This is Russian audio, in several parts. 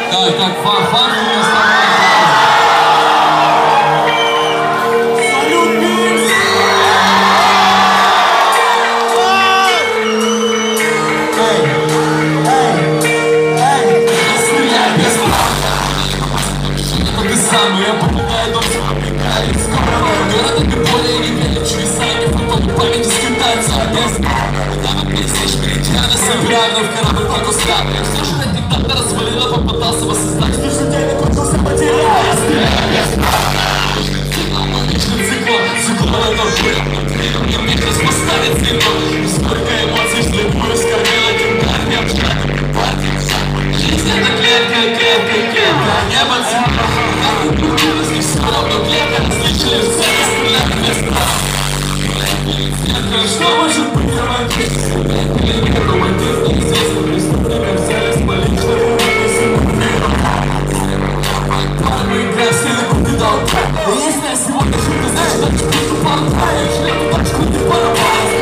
Так, фан не оставляет. Салют, Минск! Стреляй без права. Это ты сам, я покидаю дом, скоро город, ты более не верит чудеса, не фантомы памяти скитаются. Давай пересечь меридианы, собираю в корабль по кустам. Все же на диктатора свалила, попытался воссоздать. Слышу, день кончился, потерял. Стреляй без права. Вечный циклон это был. Мне распоставит цветок. Сколько эмоций вслепую скормила тентарь, не обжатый партий. Жизнь это клетка, небо цветок. Как не крутилось, не все равно клетка. Различили все, стреляют без права. Что может быть романтизм? Или нет, романтизм неизвестный преступникам взяли с поличного мы играем в стены, куда дал. Если я сегодня шутка, значит, так что ты пару твоих шлем, так что ты пара.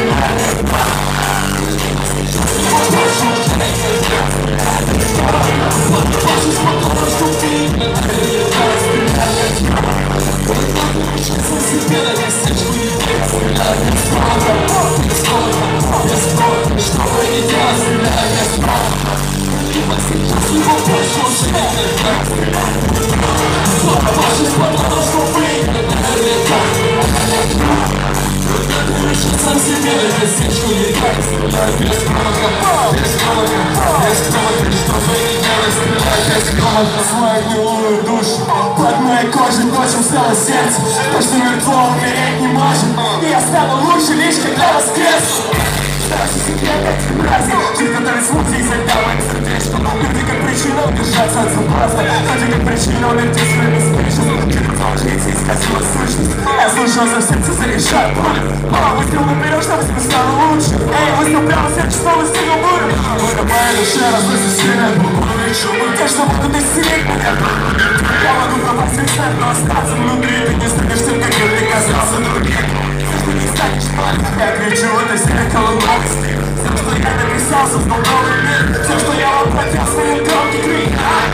Сам себе засечку летать, стреляй без промаха, без промаха, что бы ни делай, стреляй без промаха. Свою гнилую душу под моей кожей ночью стало сердце. То, что мертво умереть не может. И я стану лучше лишь когда воскресну. Старайся секрет этих мразей, жизнь, который смутит всегда в это сердечко. Люди как причина удержаться от соблазна, люди как причина умерти свою беспечность. Жить и сказала сущность. Я слушал за сердце, заряжаю пулю. Выстрел наперед, чтобы тебе стало лучше. Эй, выстрел прямо в сердце, чтобы стигал бурю. Только моя душа разносит сильное буквы и шумы. Те, что могут исцелить меня. Я могу пропасть весь снег, но остаться внутри. Ты не станешь тем, как я казался другим. Ты не станешь палить. Я кричу, это зеркало новости. Тем, что я написал, создал новый мир. Тем, что я воплотил свой громкий крик.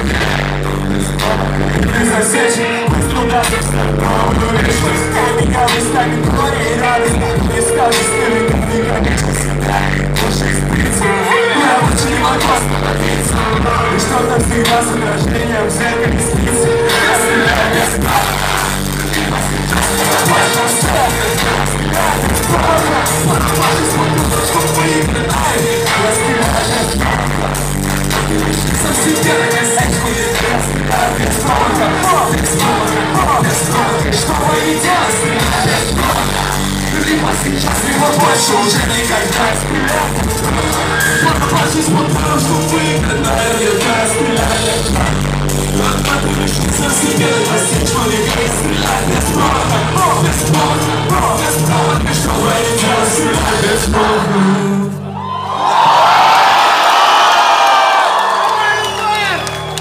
Ты засечь, выстрел даст новую личность. Я меня выстанет горе и радость. Не скажешь, ты ли как ты, конечно, всегда лучше исприться. Я лучше не могу остановиться. И что-то всегда с отражением в зеркале снится. Я стреляю без права. Сейчас его больше уже никогда стрелять. Почти смотрю, что выиграть, наверняка стрелять. Ты решился себе достичь, но не горит стрелять без промаха. Без промаха, без промаха, чтобы не делать стрелять без промаха.